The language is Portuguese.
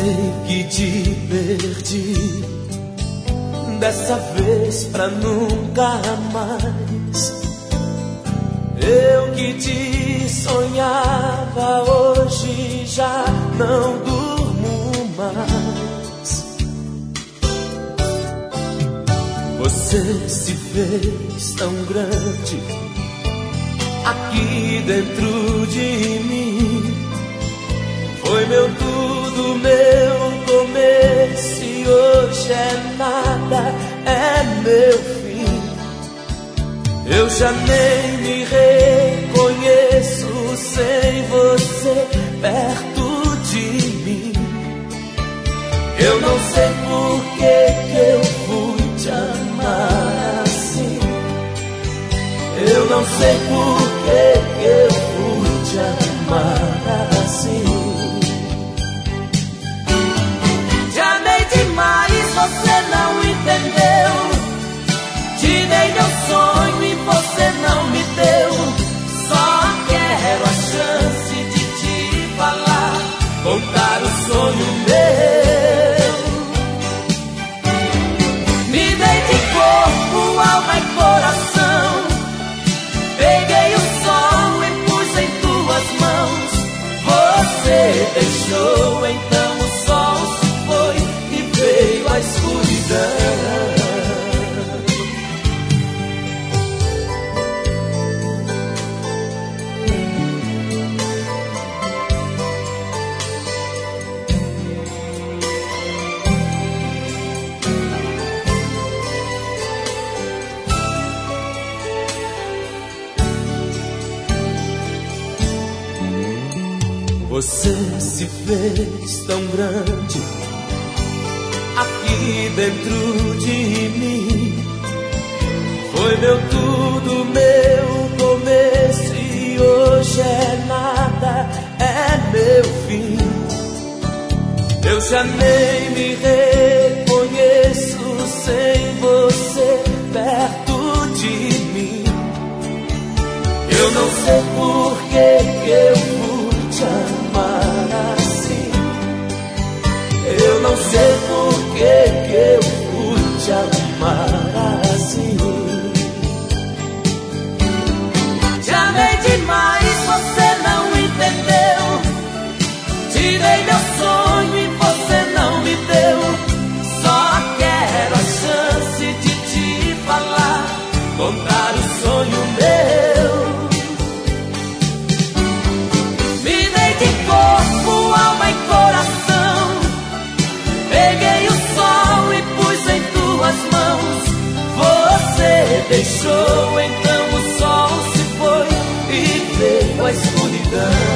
sei que te perdi, dessa vez pra nunca mais. Eu que te sonhava, hoje já não durmo mais. Você se fez tão grande aqui dentro de mim. Foi meu tudo, meu começo, e hoje é nada, é meu fim. Eu já nem me reconheço sem você perto de mim. Eu não sei por que eu fui te amar assim. Eu não sei por que eu fui te amar assim. Demais, você não entendeu. Te dei meu sonho e você não me deu. Só quero a chance de te falar, contar o sonho meu. Me dei de corpo, alma e coração. Peguei o sol e pus em tuas mãos. Você deixou, então o sol se foi e veio a escuridão. Você se fez tão grande aqui dentro de mim. Foi meu tudo, meu começo, e hoje é nada, é meu fim. Eu já nem me reconheço sem você perto de mim. Eu não sei por que eu fui te amar assim. Eu não sei por que eu fui te amar assim. Te amei demais, você não entendeu. Te dei meu sonho e você não me deu. Só quero a chance de te falar, contar o sonho meu. Me dei de corpo, alma e coração. Peguei o sol e pus em tuas mãos. Você deixou, então o sol se foi e veio a escuridão.